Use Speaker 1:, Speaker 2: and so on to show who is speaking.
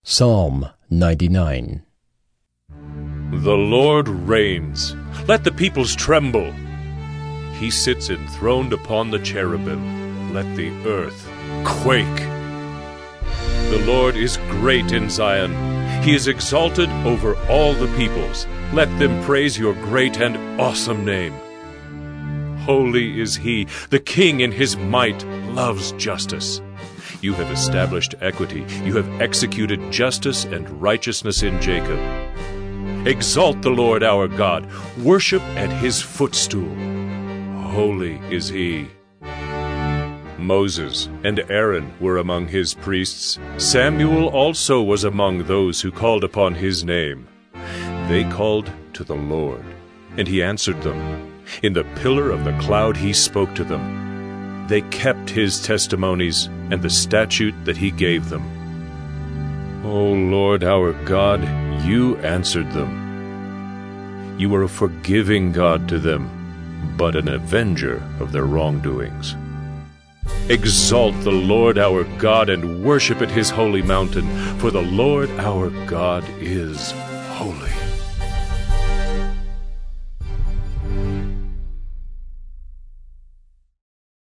Speaker 1: Psalm 99.
Speaker 2: The Lord reigns. Let the peoples tremble. He sits enthroned upon the cherubim. Let the earth quake. The Lord is great in Zion. He is exalted over all the peoples. Let them praise your great and awesome name. Holy is He. The King in His might loves justice. You have established equity. You have executed justice and righteousness in Jacob. Exalt the Lord our God. Worship at His footstool. Holy is He. Moses and Aaron were among His priests. Samuel also was among those who called upon His name. They called to the Lord, and He answered them. In the pillar of the cloud He spoke to them. They kept His testimonies and the statute that He gave them. O Lord our God, You answered them. You are a forgiving God to them, but an avenger of their wrongdoings. Exalt the Lord our God and worship at His holy mountain, for the Lord our God is holy.